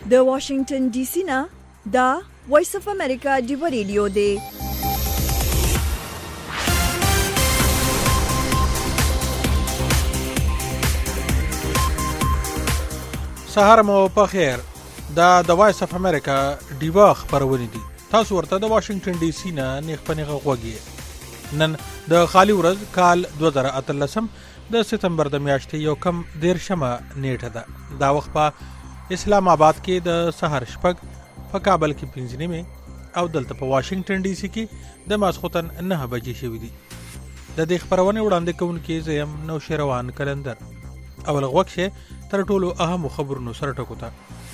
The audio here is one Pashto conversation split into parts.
د واشنگټن ډي سي نه دا وایس اف امریکا دی ریډیو دی. سهار مو په خیر. دا د وایس اف امریکا دیوا خبرونه دي. تاسو ورته د واشنگټن ډي سي نه نیغ پنیغه غوږی. نن د خالی ورځ کال 2013 د سپتمبر د میاشتې یو کم 13مه نیټه ده. دا وخت په اسلام آباد کې د سحر شپږ، په کابل کې 5 نیمه او دلته په واشنگټن ډي سي کې د ماسخوتن 9 بجې شوې دي. د دې خبرونه وړاندې کوونکې زم نو شروان کلندر. اول غوښه تر ټولو اهم خبرونو سره ټکوتا.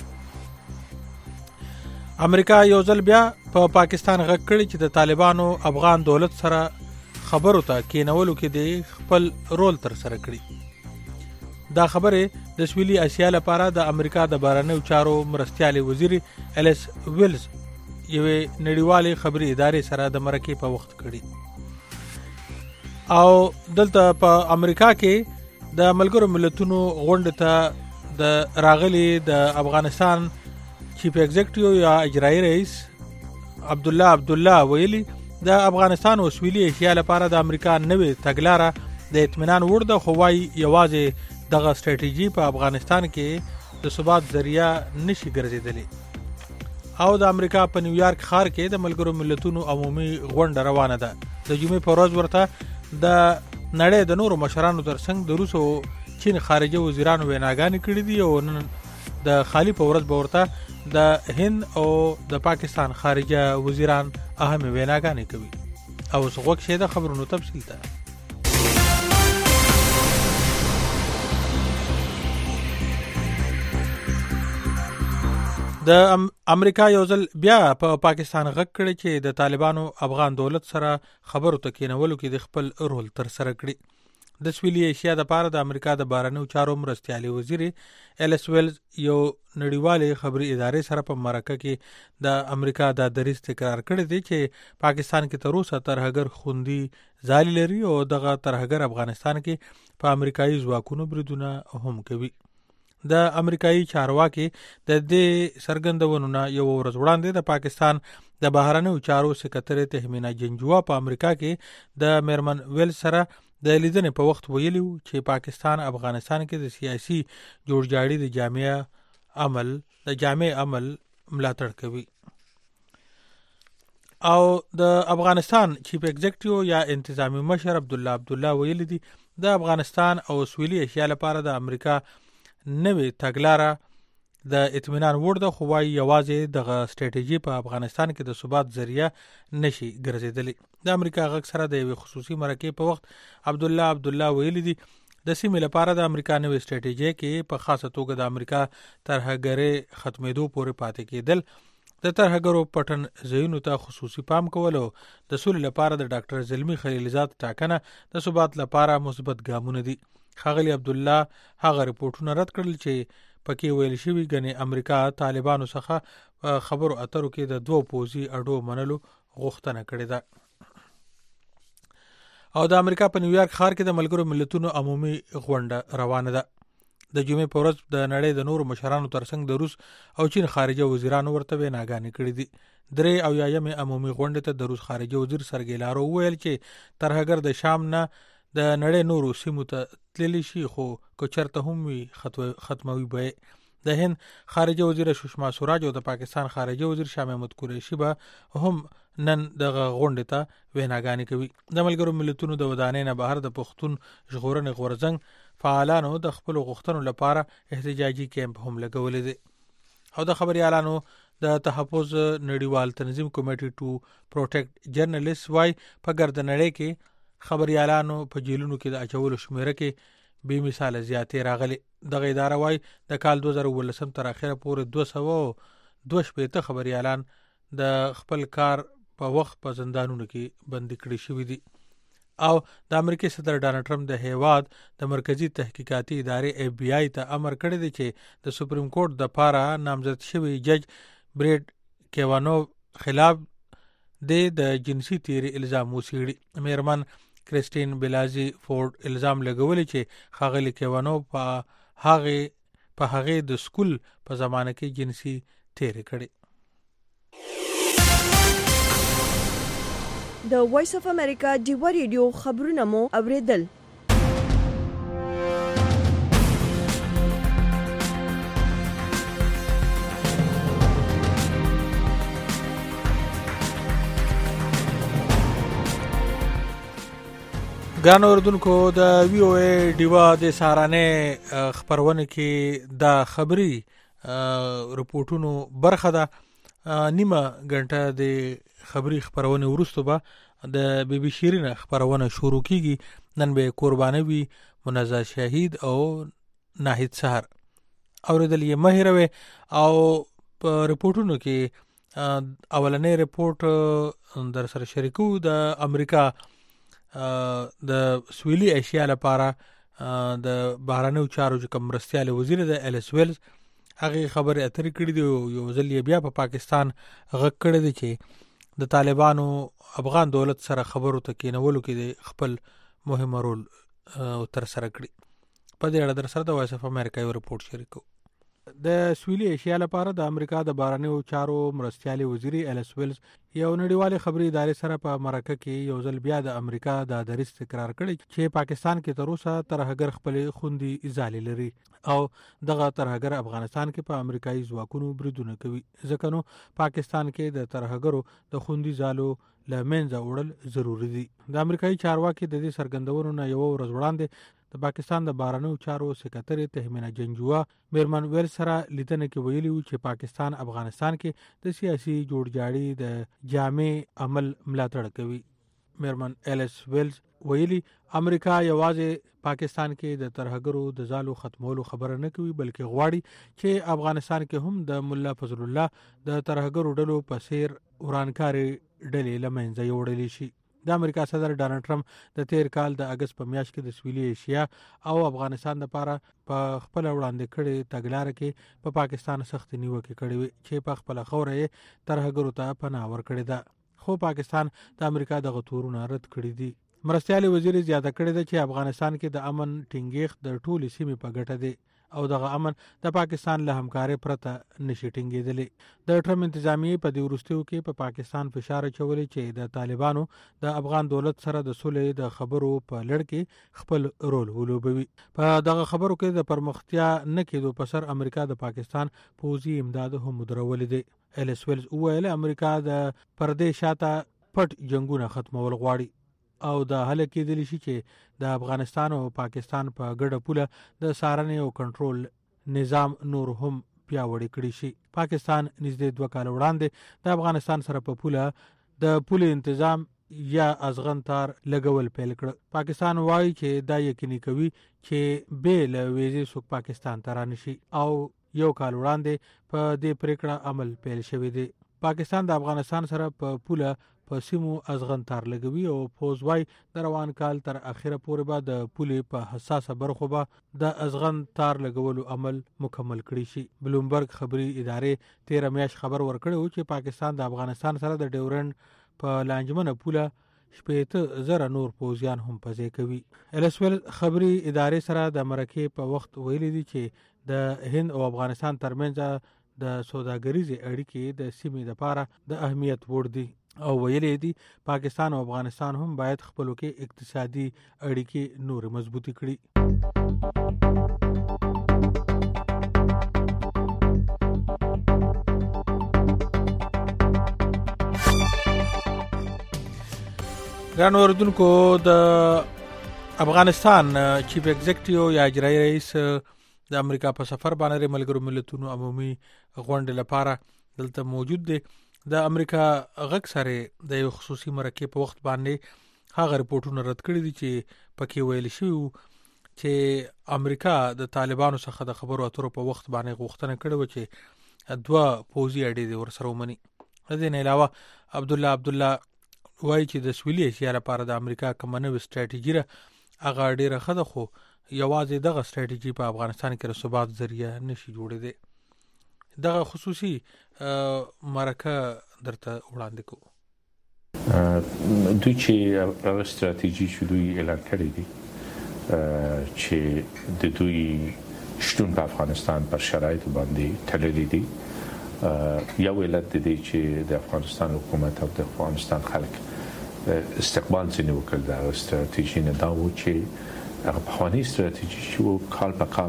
امریکا یو ځل بیا په پاکستان غږ کړی چې د طالبانو افغان دولت سره خبرو ته کېنولو کې د خپل رول تر سره کړی. دا خبره د سویلي اسیا لپاره د امریکا د بهرنیو چارو مرستیال وزیر الیس ویلز یوې نړیوالې خبري ادارې سره د مرکې په وخت کړی. او دلته په امریکا کې د ملګرو ملتونو غونډه ته د راغلي د افغانستان چیف ایگزیکټیو یا اجرایی رئیس عبدالله ویلي د افغانستان او سویلي ایشیا لپاره د امریکا نوې تګلاره د اطمینان وړ ده، خو وايي یوازې دغه ستراتیژي په افغانستان کې د ثبات ذریعہ نشي ګرځیدلی. او د امریکا په نیویارک ښار کې د ملګرو ملتونو عمومي غونډه روانه ده. د جمعې په ورځ ورته د نړۍ د نورو مشرانو ترڅنګ د روس او چین خارجه وزیرانو ویناګانې کړې دي. او نن د خالی په ورځ به ورته د هند او د پاکستان خارجه وزیران اهم ویناګانې کوي. او څوک شه د خبرونو تفصیل ته د امریکا یو ځل بیا په پاکستان غږ کړی چې د طالبانو افغان دولت سره خبرو ته کېنولو کې د خپل رول تر سره کړی. د سویلي ایشیا د پاره د امریکا د بهرنیو چارو مرستیال وزیر الیس ویلز یو نړیوالې خبري ادارې سره په مرکه کې د امریکا د دریځ تکرار کړی دی چې پاکستان کې تر اوسه ترهګر خوندي ځالي لري او دغه ترهګر افغانستان کې په امریکایي ځواکونو بریدونه هم کوي. د امریکایي چارواکي د دې سرګندونو یو ورځ وړاندې د پاکستان د بهرنیو چارو سکرټری تهمینا جنجوا په امریکا کې د میرمن ویل سره د لیدنې په وخت ویلي چې پاکستان افغانستان کې د سیاسي جوړجاړي د جامع عمل ملاتړ کوي. او د افغانستان چیف ایگزیکټیو یا انتظامی مشر عبدالله ویلي دي د افغانستان او سویلي ایشیا لپاره د امریکا نوې تګلاره د اطمینان وړ ده، خو وايي یوازې دغه ستراتیژي په افغانستان کې د ثبات ذریعہ نشي ګرځیدلی. د امریکا غږ سره د یوې خصوصي مرکې په وخت عبدالله ویلي دي د سیمې لپاره د امریکا نوې ستراتیژي کې په خاصه توګه د امریکا ترهګرۍ ختمېدو پورې پاتې کېدل، د ترهګرو پټن ځایونو ته خصوصي پام کول او د سولې لپاره د ډاکټر زلمی خلیلزاد ټاکنه د ثبات لپاره مثبت ګامونه دي. ښاغلي عبدالله هغه رپورټونه رد کړل چې پکې ویل شوي ګنې امریکا طالبانو څخه خبرو اترو کې د دوه پوځي اډو منلو غوښتنه کړې ده. او د امریکا په نیویارک ښار کې د ملګرو ملتونو عمومي غونډه روانه ده. د جمعې په ورځ د نړۍ د نورو مشرانو ترڅنګ د روس او چین خارجه وزیرانو ورته ویناګانې کړې دي. 83 عمومي غونډه ته د روس خارجه وزیر سرګی لاروف ویل چې ترهګر د شام نه د نړۍ نورو سیمو ته تللی شي، خو که چرته هم وي ختموي به. د هند خارجه وزیر سشما سوراج او د پاکستان خارجه وزیر شاه محمود قریشي به هم نن دغه غونډه ته ویناګانې کوي. د ملګرو ملتونو د ودانۍ نه بهر د پښتون ژغورنې غورځنګ فعالانو د خپل غوښتنو لپاره احتجاجي کیمپ هم لګولې دي. او د خبريالانو د تحفظ نړیوال تنظیم کمیټي ټو پروټیکټ جرنالیست وايي په ګردنړۍ کې خبريالانو په جیلونو کې د اچولو شمیره کې بې مثاله زیاتې راغلي. دغه اداره وايي د کال 2019 تر اخره پورې 222 خبريالان د خپل کار په وخت په زندانونو کې بندي کړي شوي دي. او د امریکای صدر ډانلډ ټرمپ د هیواد د مرکزی تحقیقاتي ادارې اف بی آی ته امر کړی دی چې د سپریم کورټ د پاره نامزد شوی جج بریډ کیوانو خلاف د جنسي تیری الزام وسیړي. میرمن کریسټین بلازی فورد الزام لګولې چې ښاغلي کیوانو په هغه په هغه د سکول په زمانه کې جنسي تیرې کړې. د وایس اف امریکا ډیوا ریډیو خبرونه مو اوریدل. ګران اوردونکو د وی او ای ډیوا د سهارانه خبرونه کې د خبري رپورټونو برخه ده. نیمه غنټه د خبري خبرونه ورستو به د بی بی شیرین خبرونه شروع کیږي. نن به قربانوي منزه شهید او ناهید سحر اوریدل یې مهیروي او په رپورټونو کې اولنې رپورټ در سره شریکو د امریکا د سویلي ایشیا لپاره د بهرنیو چارو کوم مرستیال وزیر د الیس ویلز هغه خبره اترې کړې دی. یو ځل بیا په پاکستان غږ کړی دی چې د طالبانو افغان دولت سره خبرو ته کېنولو کې خپل مهم رول تر سره کړی. په دې اړه در سره د وایس اف امریکا یو رپورټ شریکو. د سویلي ایشیا لپاره د امریکا د بهرنیو چارو مرستیال وزیر الیس ویلز یو نړیواله خبري ادارې سره په مرکه کې یو ځل بیا د امریکا د دریځ تکرار کړی چې پاکستان کې تر اوسه ترهګر خپل خوندي ازالي لري او دغه ترهګر افغانستان کې په امریکایي ځواکونو بریدونه کوي. ځکه نو پاکستان کې د ترهګرو د خوندي ځالو لمنځه وړل ضروری دي. د امریکایي چارواکي د دې سرګندونو نه یو ورځ وړاندې د پاکستان د بهرنیو چارو سکرټری تهمینه جنجوا میرمن ویل سره لیدنه کې ویلي و چې پاکستان افغانستان کې د سیاسي جوړجاړي د جامع عمل ملاتړ کوي. میرمن الیس ویلز ویلي امریکا یوازې پاکستان کې د ترهګرو د ځالو ختمولو خبره نه کوي بلکې غواړي چې افغانستان کې هم د مولا فضل الله د ترهګرو ډلو په څیر ورانکاري ډلې لمنځه یوړل شي. د امریکا صدر ډانلډ ټرمپ د تیر کال د اگست په میاشت کې د سویلي ایشیا او افغانستان لپاره په خپل وړاندې کړي تګلارې کې په پاکستان سخت نیوکه کړې وي چې په خپل خوره ترهګرو ته پناه ورکړي ده. خو پاکستان د امریکا د غتورونو رد کړی دي. مرستیال وزیر زیاته کړی ده چې افغانستان کې د امن ټینګښت د ټولې سیمې په ګټه دی او دغه امن د پاکستان له همکارۍ پرته نشي ټینګېدلی. د ټرمپ انتظامیه په دې وروستیو کې په پاکستان فشار اچولی چې د طالبانو د افغان دولت سره د صلح د خبرو په لړ کې خپل رول ولوبوي. په دغه خبرو کې د پرمختیا نه کېدو په سر امریکا د پاکستان پوځي امداد هم درولې دی. الیس ویلز وویل امریکا د پردې شاته پټ جنگونه ختمول غواړي او د حل کېدلی شي چې د افغانستان او پاکستان په ګډه پوله د څارنې او کنټرول نظام نور هم پیاوړی کړی شي. پاکستان نږدې 2 کال وړاندې د افغانستان سره په پوله د پولې تنظیم یا ازغن تار لګول پیل کړ. پاکستان وایي چې دا یقیني کوي چې به له ویزې څخه پاکستان ته رانشي او 1 کال وړاندې په دې پریکړه عمل پیل شوی دی. پاکستان د افغانستان سره په پوله په سیمو ازغن تار لګوي او فوزوای د روان کال تر اخره پورې به د پولې په حساسه برخو به د ازغن تار لګولو عمل مکمل کړي شي. بلومبرګ خبري ادارې 13 میاشت خبر ورکړی و چې پاکستان د افغانستان سره د ډیورند په لانجمنه پوله 80,000 نور پوځیان هم پځې کوي. الیس ویل خبري ادارې سره د مرکې په وخت ویلي دي چې د هند او افغانستان ترمنځ د سوداګریزي اړیکې د سیمې لپاره د اهمیت وړ دي او ویلي دي پاکستان او افغانستان هم باید خپلو کې اقتصادي اړیکې نور مضبوطی کړي. ګران اوردونکو د افغانستان چیف ایگزیکټیو یا اجرایي رئیس د امریکا په سفر باندې ملګرو ملتونو عمومي غونډې لپاره دلته موجود دی. د امریکا غږ سره د یو خصوصي مرکې په وخت باندې هغه رپورټونه رد کړي دي چې پکې ویل شوی چې امریکا د طالبانو څخه د خبرو اترو په وخت باندې غوښتنه کړې و چې 2 پوځي اډې ورسره ومني. د دې نه علاوه عبد الله وایي چې د سویلي ایشیا لپاره د امریکا کومه نوې ستراتیژي هغه ډیره ښه ده خو یوازې دغه ستراتیژي په افغانستان کې د ثبات ذریعہ نشي جوړېدی. دغه خصوصي مرکه درته وړاندې کوو. دوی چې هغه ستراتیژي چې دوی اعلان کړې دي چې د دوی شتون په افغانستان پر شرایط باندې تړلې دي. یو علت دی چې د افغانستان حکومت او د افغانستان خلک استقبال ځینې وکړ د ستراتیژي نه دا و چې هغه پخواني ستراتیژي چې کال په کال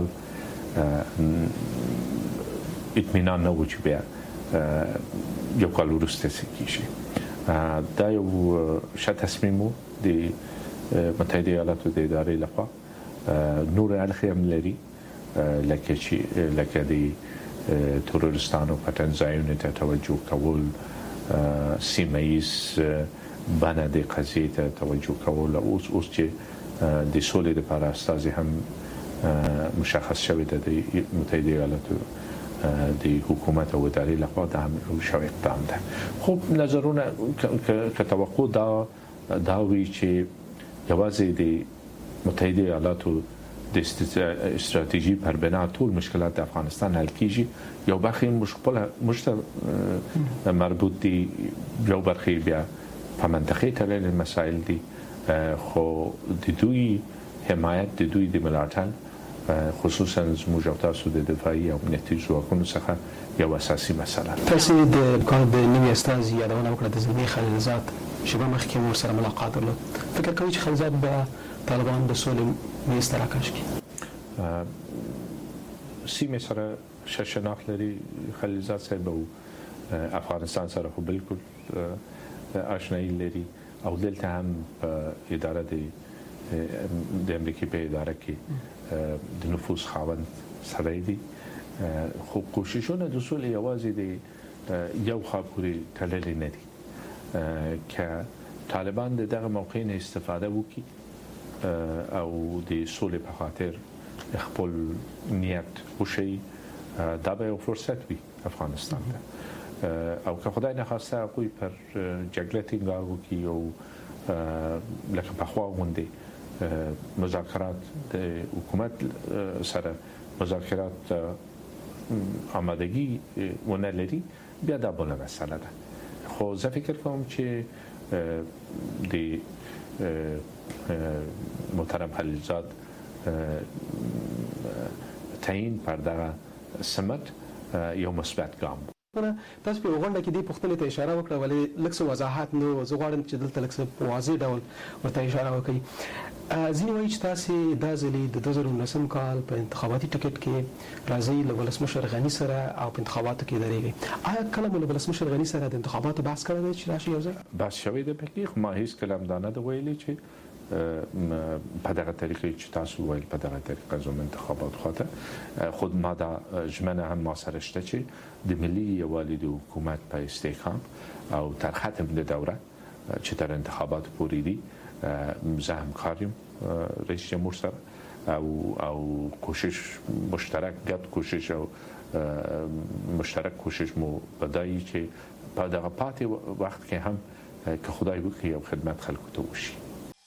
اطمینان نه و چې بیا یو کال وروسته څه کېږي. دا یو ښه تصمیم و د متحده ایالاتو د ادارې لخوا. نور اړخې هم لري لکه د تروریستانو پټن ځایونو ته توجه کول، سیمه ایز بڼه د قضیې ته توجه کول. اوس چې د سولې لپاره استازي هم مشخص شوی د متحده ایالاتو د حکومت او ادارې لخوا دا هم شو اقدام ده. خب نظرونه که توقع دا وی چې یوازې د متحده ایالاتو د استراتیژي پر بنا ټول مشکلات د افغانستان حل کیږي. یو برخه مشته مربوط دي، یو برخه بیا په منطقې تړلې مسایل دي، خو د دوی حمایت د دوی د ملاتړ خصوصا زموږ او تاسو د دفاعي او امنیتي ځواکونو څخه یو اساسي مسله ده. تاسو د نوي استازي یادونه وکړه د زلمي خلیلزاد شپه مخکې مور سره ملاقات درلود. فکر کوي چې خلیلزاد به طالبان د سولې میز ته راکش کړي؟ سیمه سره شناخت لري خلیلزاد صاحب او افغانستان سره خو بالکل آشنایی لري او دلته هم اداره د امریکای په اداره کې د نفوذ خاوند سره دي. خو کوششونه د سولې یوازې د یو خوا پورې تړلې نه دي که طالبان دغه موقع نه استفاده وکړي او د سولې په خاطر خپل نیت وشي، دا به یو فرصت وي افغانستان ته. او که خدای نخواسته هغوی پر جګړه ټینګار وکړي او لکه پخوا غوندې مذاکرات د حکومت سره مذاکرات آمادگی ونه لري، بیا دا بله مسله ده. خو زه فکر کوم چې د محترم خلیلزاد تعیین پر دغه سمت یو مثبت ګام. تاسو په غونډه کې د پښتنې ته اشاره وکړه، ولې لږ څه وضاحت نو زه غواړم چې دلته لږ څه په واضح ډول ورته اشاره وکړئ. ځینې وایي چې تاسې دا ځلې د 2019 کال په انتخاباتي ټکټ کې راځئ له ولسمشر غني سره او په انتخاباتو کې درېږئ. آیا کله مو له ولسمشر غني سره د انتخاباتو بحث کړی دی چې راشي یو ځای؟ بحث شوی دی پکې، خو ما هیڅ کله هم دا نه ده ویلي چې په دغه طریقې چې تاسو ویل په دغه طریقه زموږ انتخابات خاطر خود ما دا ژمنه هم ما سره شته چې د ملي یووالي د حکومت په استحکام او تر ختم د دوره چې تر انتخابات پورې دي زه همکار یم رئیس جمهور سره او کوشش مشترک ګډ کوشش او مشترک کوشش مو بدایي چې په دغه پاتې وخت کې هم که خدای وکړي یو خدمت خلکو ته وشي.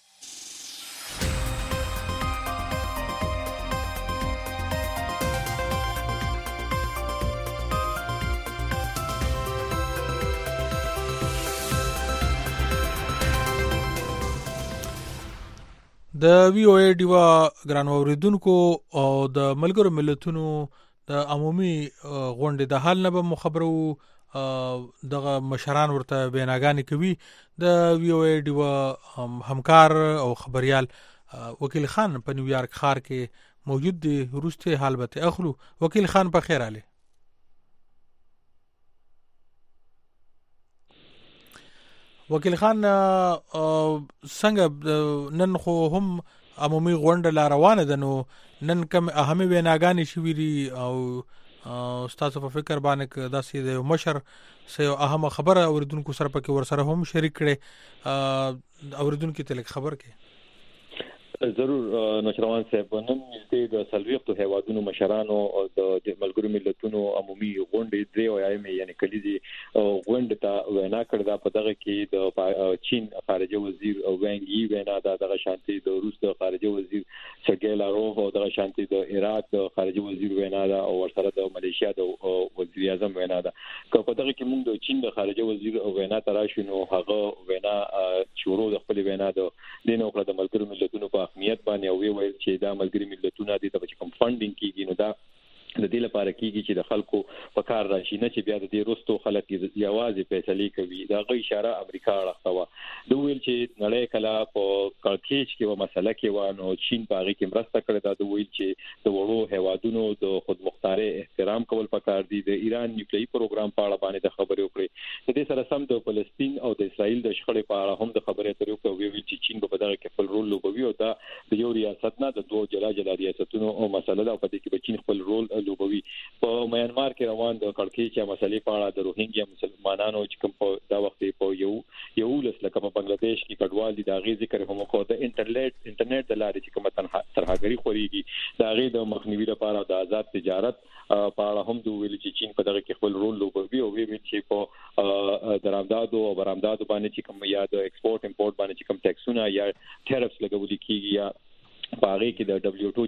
د وی او ای ډیوا ګران اوریدونکو او د ملګرو ملتونو د عمومي غونډې د حال نه به خبرو دغه مشران ورته بیانګانې کوي. د وی او ای ډیوا همکار او خبريال وکیل خان په نیویارک ښار کې موجود دی. وروسته حال به اخلو. وکیل خان په خیر علي. وکیل خان څنګه نن خو هم عمومي غونډه لا روانه ده، نو نن کوم اهمي ویناګانې شوې دي او تاسو په فکر باندې دا سي د مشر سه اهمه خبره اوریدونکو سره پکې ورسره هم شریک کړي اوریدونکو ته لیک خبر کې ضرور نشروان صاحب نن نږدې د سلويختو هیوادونو مشرانو او د ملګرو ملتونو عمومي غونډې درې وایي یعنی کلیدي غونډه ته وینا کړه په دغه کې د چین خارجه وزیر او وانګ یي وینا دغه شانتي د روس د خارجه وزیر سرګي لاروف او د شانتي د عراق د خارجي وزیر وینا ده او ورسره د ملیشیا د وزیر اعظم وینا ده. که په دغه کې موږ د چین د خارجي وزیر وینا تراشو نو هغه وینا شروع د خپل وینا د دینو کړه د ملګرو ملتونو په اهمیت باندې او ویل چې دا ملګري ملتونه د کوم فاندینګ کیږي نو دا د دې لپاره کیږي چې د خلکو په کار راشي نه چې بیا د دې روستو خلک یوازې فیصله کوي. دا غي اشاره امریکا راځوا د ویل چې نړۍ کلا په کړکېچ کې و مسله کې و نو چین په هغه کې مرسته کړې ده. د ویل چې د وړو هوادونو د خودمختاري احترام کول پکار دي. د ایران نیوکلیري پروګرام په اړه باندې د خبرې وکړي. د دې سره سم د فلسطین او د اسرائیل د شخړې په اړه هم د خبرې اترې وکړي. ویل چې چین په دغه کې خپل رول لوبوي او دا د یو ریاست نه د دوه جلا ریاستونو او مسله ده او په دې کې به چین خپل رول لوبوي. په میانمار کې روان د کړکېچ مسلې په اړه د روهینګیا مسلمانانو چې کوم په دا وخت په یو لکه په بنگلاديش کې کډوال دي دا غي ذکر هم کو د انټرنیټ د لارې چې کوم ترهګری خوريږي دا غي د مخنیوي لپاره د آزاد تجارت په اړه هم دوی ویل چې چین په دغه کې خپل رول لوبوي او ویل چې په درآمداتو او برآمداتو باندې چې کوم یا د ایکسپورت امپورت باندې چې کوم ټیکسونه یا ټیرفز لګول کیږي یا پاره کې د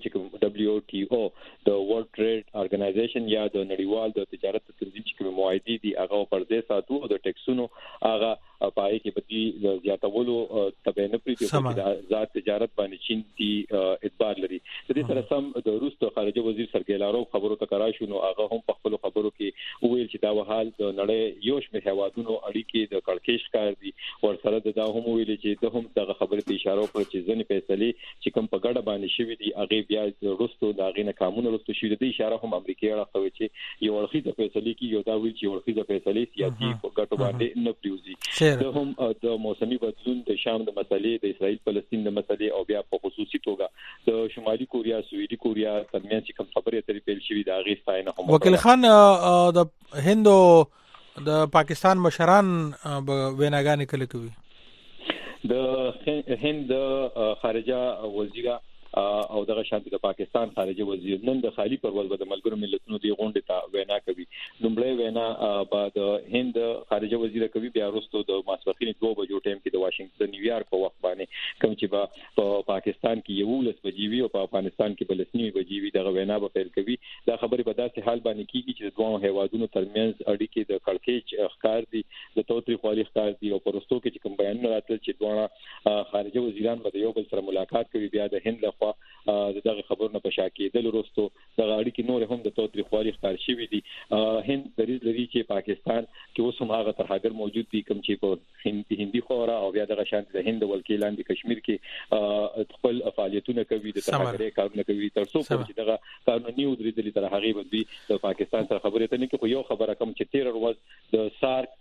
WTO د ورلد ټریډ ارګنایزیشن یا د نړیوال د تجارت تنظیم چې کوم معاهدې دي هغه پر دې ساتو او د ټیکسونو هغه پاره کې په دې زیاتولو تبع نه پریږدي چې د آزاد تجارت باندې چین دي اعتبار لري. د دې سره سم د روس د خارجه وزیر سرګي لاروف خبرو ته کرا شو نو هغه هم په خپل خبرو کې ویل چې دا وحال د نړۍ یو شمېر هوادونو اړیکې د کړکېچ کار دي. ورسره دا هم ویل چې د هم دغه خبرې ته اشاره وکړه چې ځنې فیصله چې کوم په ګډه باندې شوې دي هغه بیا روسو دا غینه قانون روسو شوې دي. اشاره هم امریکای راځي چې یو ورخي د فیصله کې یو دا ویل چې ورخي د فیصله سیاسي په ګټو باندې نه پریوزي. د هم د موسمي بدلون د شام د مسلې د اسرائیل فلسطین د مسلې او بیا په خصوصي توګه د شمالي کوریا سویډي کوریا ترمنځ چې کوم خبرې اترې پیل شوې دا غي ستاینه هم. وکیل خان د هندو د پاکستان مشران ویناګانې کله کوي؟ د هند خارجه وزیر او دغه شانتي د پاکستان خارجه وزیر نن د خالی پرواز د ملګرو ملتونو دی غونډه ته وینا کوي. لومړی وینا بعد هند خارجه وزیر کوي بیا وروسته د ماسپخین 2 بجو ټیم کې د واشنگټن نیویارک په وخت باندې کوم چې په پاکستان کې یو لس بجې او په افغانستان کې بلسنی بجې دغه وینا به پیل کوي. دا خبره په داسې حال باندې کیږي چې د دوه هیوادونو ترمنځ اړیکې د کړکېچ ښکار دي د توتري خالي ښکار دي او پرستو کې کوم بیانونه راتل چې دوه خارجه وزیران به یو بل سره ملاقات کوي. بیا د هند دغه خبرونه په شاکې د وروستو دغه اړیکې نور هم د توتري خالي ښکار شوې دي. هند دریځ لري چې پاکستان کې اوس هم هغه ترهګر موجود دي کوم چې په هندي خورا او بیا دغه شانتي د هند ولکې لاندې کشمیر کې خپل فعالیتونه کوي د ترهګرۍ کارونه کوي تر څو چې دغه قانوني او درېدلې تر هغه بدوي د پاکستان سره خبرې ته نه کوي. یو خبره کوم چې 13 ورځ د سارک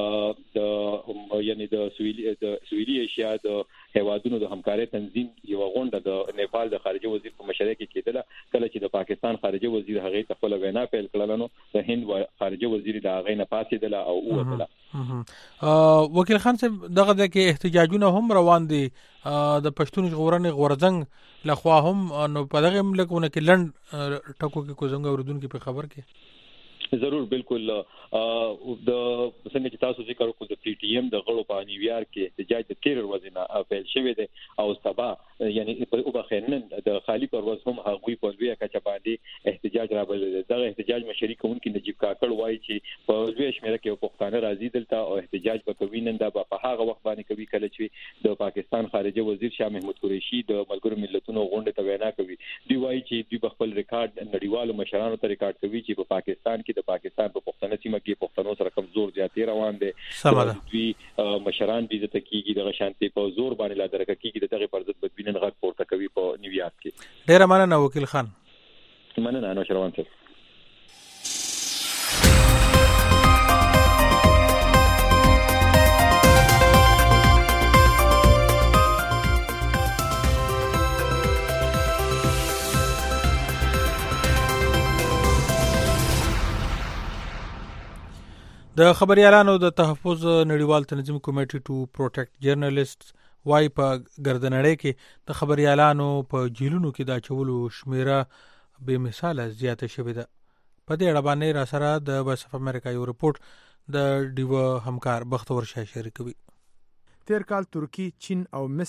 یعنی د سویلي ایشیا د هیوادونو د همکارۍ تنظیم یو غونډه د نیپال د خارجه وزیر په مشرۍ کې کېدله. کله چې د پاکستان خارجه وزیر هغه خپل وینا پیل کړل نو د هند خارجه وزیر دا هغه نه پاتې دله او وته. وکیل خان صاحب دغه د کې احتجاجونه هم روان دي د پښتون ژغورنې غورځنګ لخوا هم نو په دغه ملکونه کې لند ټکو کې کوزنګ اوردونکو په خبر کې ضرور بالکل د څنګه چې تاسو ذکر وکړو د پی ټی ایم د غړو په نیویارک کې احتجاج د 13 ورځې نه پیل شوی دی او سبا یعنی په بخینن د خالی پرواز هم هغوی په لوی کچه باندې احتجاج راوړل. دغه احتجاج مشري کوونکی نجیب کاکړ وایي چې په لوی شمیره کې پښتانه راځي دلته او احتجاج وکوي. نن دا په هغه وخت باندې کوي کله چې د پاکستان خارجه وزیر شاه محمود قریشي د ملګرو ملتونو غونډه ته وینا کوي. دوی وایي چې دوی خپل ریکارډ نړیوالو مشرانو ته ریکارډ کوي چې په پاکستان کې د پاکستان په پښتنه سیمه کې پښتنو سره کمزور زیاتې روان دي. دوی مشران دي چې کیږي د شانتي په زور باندې لا درکه کیږي دغه پر ضد بدبینن غږ پورته کوي په نیویارک کې. ډیر مننه وکیل خان. مننه نو شروان صاحب. د خبريالانو د تحفظ نړیوال تنظیم کمیټې ټو پروټیکټ جرنالیسټ وايي په ګردنړۍ کې د خبريالانو په جیلونو کې د چولو شمیره به مثاله زیاته شوې ده. په دې اړه باندې را سره د وایس اف امریکا یو رپورټ د ډیو همکار بختور شاه شریکوي. تیر کال ترکی، چین او مصر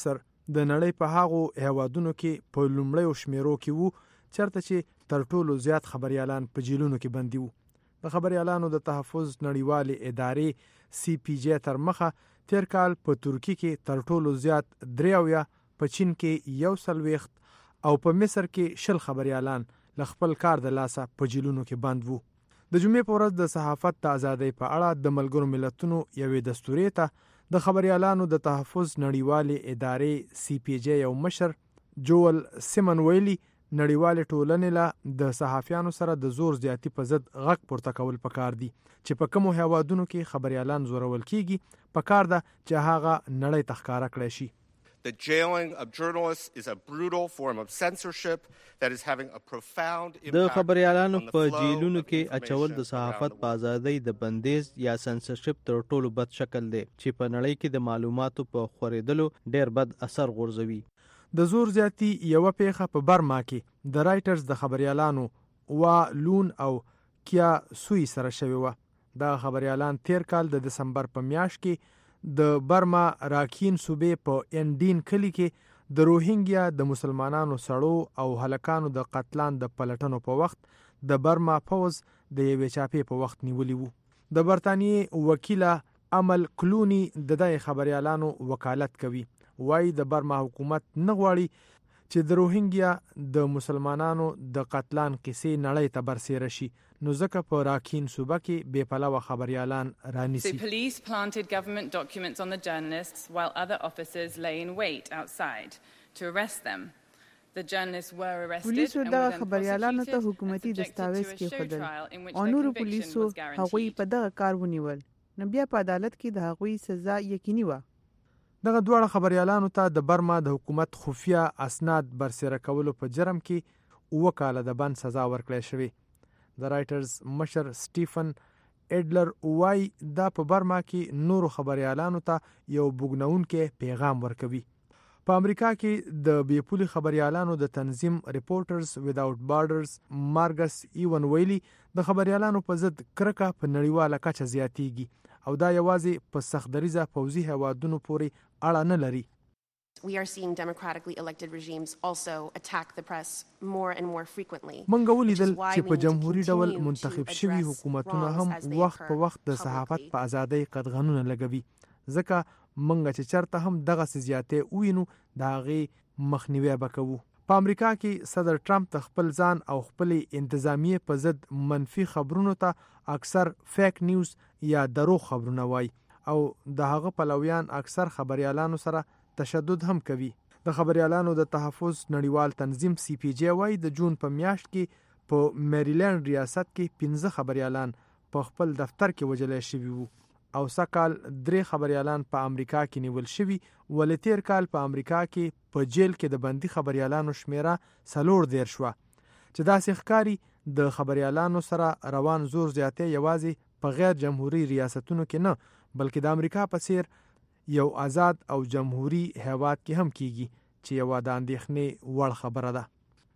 د نړۍ په هغو هیوادونو کې په لومړیو شمیرو کې وو چېرته چې تر ټولو زیات خبریالان په جیلونو کې بندي وو. د خبریالانو د تحفظ نړیوالې ادارې CPJ تر مخه تیر کال په ترکی کې تر ټولو زیات 83، په چین کې 140 او په مصر کې 20 خبریالان له خپل کار د لاسه په جیلونو کې بند وو. د جمعې په ورځ د صحافت د ازادۍ په اړه د ملګرو ملتونو یوې دستورې ته د خبریالانو د تحفظ نړیوالې ادارې CPJ یو مشر جوول سیمن ویلي نړیوالې ټولنې له د صحافیانو سره د زور زیاتی په ضد غږ پورته کول پکار دي چې په کومو هیوادونو کې خبریالان زورول کیږي پکار ده چې هغه نړۍ ته ښکاره کړی شي. The jailing of journalists is a brutal form of censorship that is having a profound impact. د خبریالانو په جیلونو کې اچول د صحافت په ازادۍ د بندیز یا سنسرشپ تر ټولو بد شکل دی چې په نړۍ کې د معلوماتو په خورېدلو ډېر بد اثر غورځوي. د زور زیاتی یو پیښه په برما کې د رایټرز د خبریالانو وا لون او کیا سوی سره شوی و. دا خبریالان تیر کال د دسمبر په میاشت کې د برما راکین صوبې په انډین کلی کې د روهینګیا د مسلمانانو سړو او هلکانو د قتلان د پلټنو په وخت د برما پوز د یوې چاپې په وخت نیولی وو. د برتانیې وکیله امل کلونی د دې خبریالانو وکالت کوي. وای د برما حکومت نه غواړي چې د روهینګیا د مسلمانانو د قتلان قصې نړۍ ته برسېره شي، نو ځکه په راکین صوبه کې بې پلوه خبریالان رانیسي. The police planted government documents on the journalists while other officers lay in wait outside to arrest them. The journalists were arrested. پولیسو د خبریالانو ته حکومتي دستاویز کېښودل او نورو پولیسو هغوی په دغه کار ونیول، نو بیا په عدالت کې د هغوی سزا یقیني وه. دغه دواړه خبریالانو ته د برما د حکومت خفیه اسناد برسېره کولو په جرم کې 7 کاله د بند سزا ورکړی شوې. د رایټرز مشر سټیفن ایډلر وای دا په برما کې نورو خبریالانو ته یو بوږنونکی پیغام ورکوي. په امریکا کې د بیپولي خبریالانو د تنظیم ریپورټرز ویداوټ بارډرز مارګس ایون ویلي د خبریالانو په ضد کرکه په نړیواله کچه زیاتیږي او دا یوازې په سختدریزه پوځي هیوادونو پورې اړه نه لري. We are seeing democratically elected regimes also attack the press more and more frequently. منګه ولیدل چې په جمهوریت ډول منتخب شوي حکومتونه هم وخت په وخت د صحافت په ازادۍ قدغنونه لګوي. ځکه منګه چې چرته هم دغه زیاتې وینو د هغې مخنیوی وکړو. په امریکا کې صدر ټرمپ د خپل ځان او خپل انتظامیه په ضد منفي خبرونو ته اکثر فیک نیوز یا دروغ خبرونه وای او د هغه پلویان اکثر خبریالانو سره تشدد هم کوي. د خبریالانو د تحفظ نړیوال تنظیم CPJ وای د جون په میاشت کې په میریلند ریاست کې 15 خبریالان په خپل دفتر کې وژل شوي وو او سکهال 3 خبریالان په امریکا کې نیول شوي، ولې تیر کال په امریکا کې په جیل کې د بندي خبریالانو شمیره 14 شوه. چې داسې ښکاري د خبریالانو سره روان زور زیاتې یوازې په غیر جمهوری ریاستونو کې نه بلکې د امریکا په څیر یو آزاد او جمهوری هیواد کې هم کیږي چې یو د اندېښنې وړ خبره ده.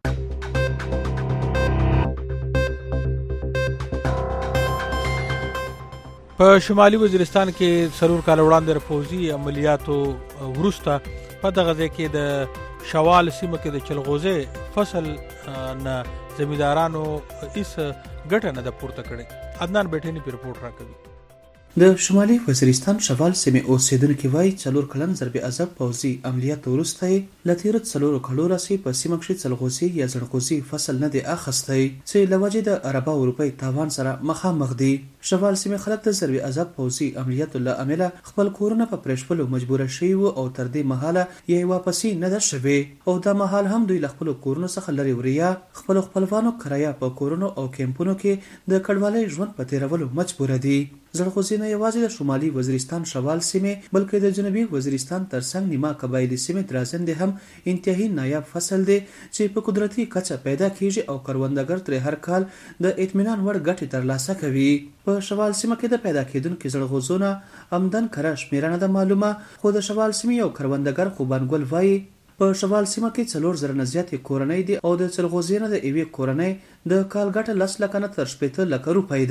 په شمالي وزیرستان کې 3 کال وړاندې پوځي عملیاتو وروسته په دغه ځای کې د شوال سیمه کې د چلغوزې فصل نه زمیندارانو هیڅ ګټه نه ده پورته کړې. عدنان بیٹھنی په رپورټ راکوي. د شمالي وزیرستان شوال سیمې اوسیدونکو وایي 4 کلن ضرب عذاب پوځي عملیات وروسته له تیر 4 کلو راځي په سیمه کې چلغوزي یا زړغوزي فصل نه دی اخستی چې لوجه د عربا اروپای تاوان سره مخامخ دي. شوال سیمې خلک د ضرب عذاب پوځي عملیات له امله خپل کورونه په پرېښولو مجبور شوي او تر دې مهاله یې واپسی نه ده شوي او دا مهال هم دوی خپل کورونو څخه لري وریا خپل خپلوانو کرایا په کورونو او کیمپونو کې د کډوالۍ ژوند په تیرولو مجبور دي. زړغوزي نه یوازې د شمالي وزیرستان شوال سیمې بلکې د جنوبي وزیرستان ترڅنګ نیمه قبایلی سیمې درازندې هم انتهایی نایاب فصل دی چې په قدرتي کچه پیدا کیږي او کروندګر تر هر کال د اطمینان وړ ګټې ترلاسه کوي. په شوال سیمه کې د پیدا کېدونکو زړغوزونو آمدن کره شمیره نه ده معلومه، خو د شوال سیمې یو کروندګر خوبانګل وایي په شوال سیمه کې 4 زره زیاتې کورنۍ دي او د چلغوزي نه د ایوې کورنۍ د کال ګټه 10 لک نه تر 15 لک روپۍ ده.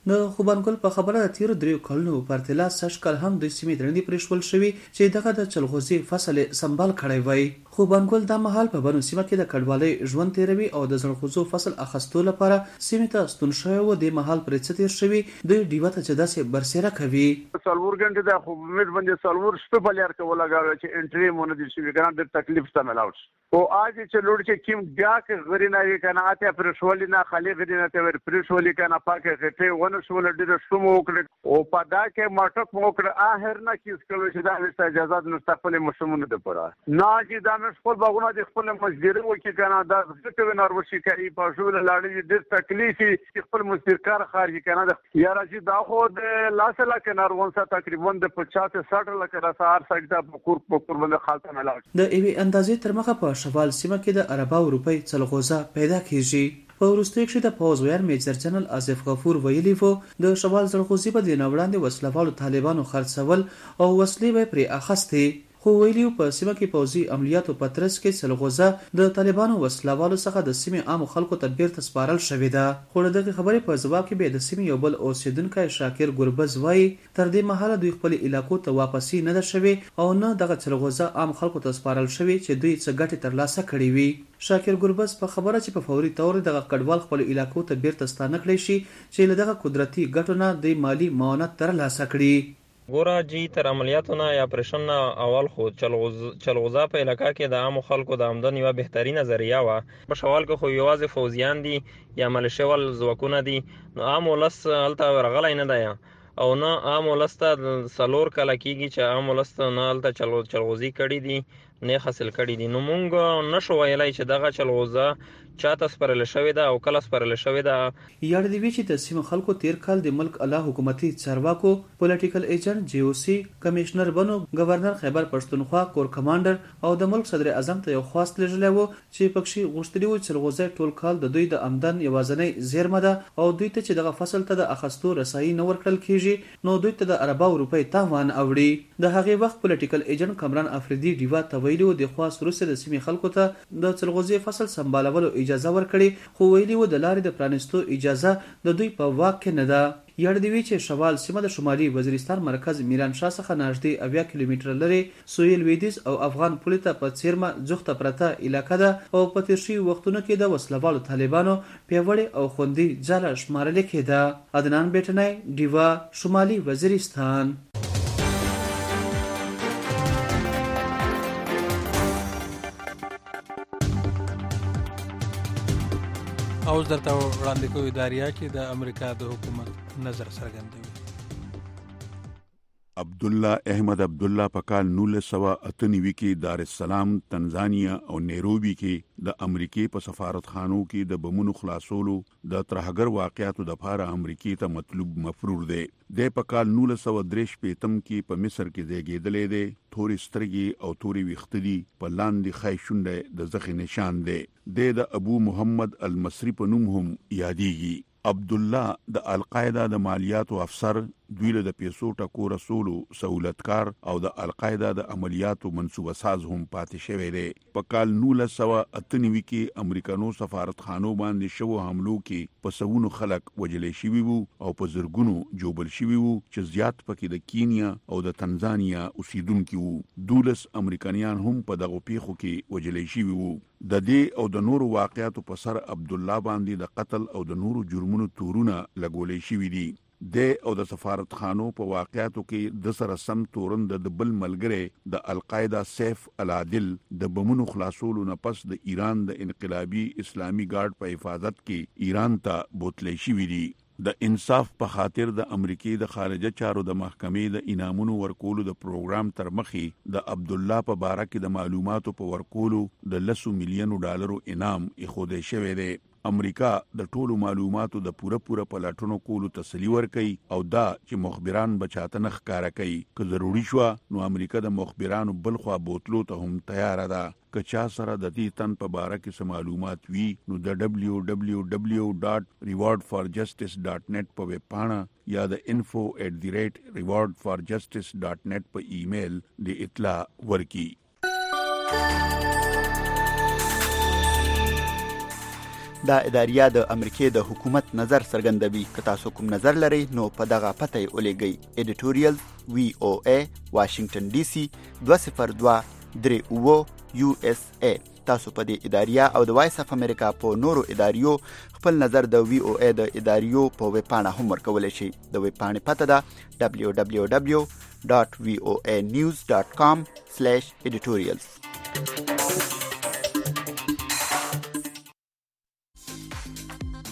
د خوبانګل په خبره د تیر 3 کلونو پرتله سشکل هم د سیمې درندې پرېښول شوی چې دغه د چلغوزي فصل سنبال کړی وای. خوبانګل د مهال په بنو سیمه کې د کډوالۍ ژوند تیروي او د زړخوزو فصل اخستو لپاره سیمې ته ستون شوی و. د مهال پرې تیر شوی د ډیوه ته چې داسې برسېره کوي. څلور غنټې د خو امید باندې څلور شپه بلیر کوله غواړي چې انټری مونږ دي شي کنه د تکلیف ته ملاوي او اج چې لوړ چې کیم بیا کې غری نه کنه اته پرشولي نه خالي غری نه ته پرشولي کنه پاکه غټه ونه شول ډیر شوم وکړ او پدا کې ماټک وکړ اخر نه کیس کولو چې دا اجازه مستقبل مسلمانانو ته پره نه چې دا خپل باغونه د خپل مزګری وکړي کنه دا څه ناروشي کوي په شول لاړې د تکلیف خپل مستقر خارجي کنه یا راځي دا خو د لاسه لکه نارونسا تقریبا د 50-60 لکه راسار سایت په کور باندې خالته ملاوي. د ایوي اندازې تر مخه په شمال سیمه کې د عرباو روپۍ چلغوزه پیدا کیږي. په وروستیو کې د پوز ویار میجر جنرال آصف غفور ویلي وو د شمال چلغوزي په دینه وړاندې وسلوالو طالبانو خرڅول او وسلې به پرې اخستې. خو ویلیو په سیمه کې پوځي عملیاتو په ترڅ کې چلغوزه د طالبانو وسلوالو څخه د سیمې عام خلکو ته بیرته سپارل شوې ده. خو دغه خبرې په ځواب کې به د سیمې یو بل اوسیدونکی شاکر ګربز وایي تر دې مهاله دوی خپل علاقو ته واپسی نه ده شوې او نه دغه چلغوزه عام خلکو ته سپارل شوې چې دوی څه ګټې ترلاسه کړې وي. شاکر ګربز په خبره چې په فوري تور دغه کډوال خپل علاقو ته بیرته ستانه کړی شي چې له دغه قدرتي ګټو نه د مالی معاونت ترلاسه کړي. ګوره جی تر عملیاتو نه یا پرشن نه اول خو چلغوزه په علاقه کې د عام خلکو د آمدن یو بهترینه ذریعہ و. په شوال کې خو یوازې فوزیان دي یا ملشوال ځواکونه دي نو عام ولس هلته ورغلی نه دی او نه عام ولس ته څلور کاله کېږي چې عام ولس نه هلته چلغوزي کړي دي نه حاصل کړي دي. نو مونږ نشو ویلی چې دغه چلغوزه چاته سپارل شوې ده او کله سپارل شوې ده. یاد دی چې د سیمه خلکو تیر کال د ملک اعلی حکومتي چارواکو پولیټیکل ایجنټ جی او سی کمشنر بنو گورنر خیبر پښتونخوا کور کمانډر او د ملک صدر اعظم ته یو خواست لږلی وو چې پکښې غوښتلي وو چلغوزه ټول کال د دوی د آمدن یوازینۍ زیرمه ده او دوی ته چې دغه فصل ته د اخستو رسایي نه ورکړل کیږي نو دوی ته د عرباو روپۍ تاوان اوړي. د هغې وخت پولیټیکل ایجنټ کمران افریدي ډیوا ته ویلي وو د خواست وروسته د سیمې خلکو ته د چلغوزي فصل سمبالولو اجازه ورکړي خو ویلي وو د لارې د پرانستو اجازه د دوی په واک کې نه ده. یاد دی چې شمال سیمه د شمالي وزیرستان مرکز میران شاه څخه نږدې 80 کیلومتره لري سویل ویدیز او افغان پولې ته په څیرمه ځوخته پرته علاقه ده او په تیر شوي وختونو کې د وسلوالو طالبانو پیاوړې او خوندي ځاله شمارل کېده. عدنان بیټنی ډیوا شمالي وزیرستان. اوس درته وړاندې کوي داریا چې د امریکا د حکومت نظر څرګندوي. عبدالله احمد عبدالله په کال 1998 کې دار السلام تنزانیا او نیروبي کې د امریکای په سفارتخانو کې د بمونو خلاصولو د ترهګر واقعاتو د لپاره امریکای ته مطلوب مفرور دی. د په کال 1963 کې په مصر کې زیږیدلې دی. تورې سترګې او تورې ویښته دي په لاندې خای شونډه د زخې نشان دی. د ابو محمد المصری په نوم هم یادېږي. عبدالله د القاعده د مالیاتو افسر دوی له د پیسو ټکو رسولو سہولتکار او د القاعده د عملیاتو منصوبه ساز هم پاتې شوی دی. په کال 1998 کې امریکانو سفارتخانو باندې شوو حملو کې په سوونو خلک وجلې شوي وو او په زرګونو جوبل شوي وو چې زیات پکې د کینیا او د تنزانیا اوسیدونکي وو. 12 امریکایان هم په دغه پیښو کې وجلې شوي وو. د دې او د نورو واقعاتو په سر عبدالله باندې د قتل او د نورو جرمونو تورونه لګولې شوي دي. د او د سفارتخانو په واقعاتو کې د سره سم تورن د بل ملګری د القاعده سیف العادل د بمونو خلاصولو نه پس د ایران د انقلابی اسلامی ګارد په حفاظت کې ایران ته بوتلې شوي دي. د انصاف په خاطر د امریکای د خارجه چارو د محکمې د انعامونو ورکولو د پروګرام تر مخې د عبدالله په باره کې د معلوماتو په ورکولو د $100 مليون انعام ایښودل شوی دی. امریکا د ټولو معلوماتو د پوره پلاټونو کولو تسلی ورکوي او دا چې مخبران بچاته نه ښکارا کوي. که ضروري شو نو امریکا د مخبرانو بلخوا بوتلو ته هم تیار ده. که چا سره د دې تن په باره کې څه معلومات وي نو د www.rewardforjustice.net په ویب پاڼه یا د info@rewardforjustice.net په ایمیل د اطلاع ورکي. دا اداریه د امریکای د حکومت نظر څرګندوي. که تاسو کوم نظر لرئ نو په دغه پته یې ولېږئ: editorial VOA Washington DC 20238 USA. تاسو په دې اداریه او د وایس اف امریکا په نورو اداریو خپل نظر د VOA د اداریو په ویب پاڼه هم ورکولی شئ. د ویب پاڼې پته ده www.voanews.com/editorials.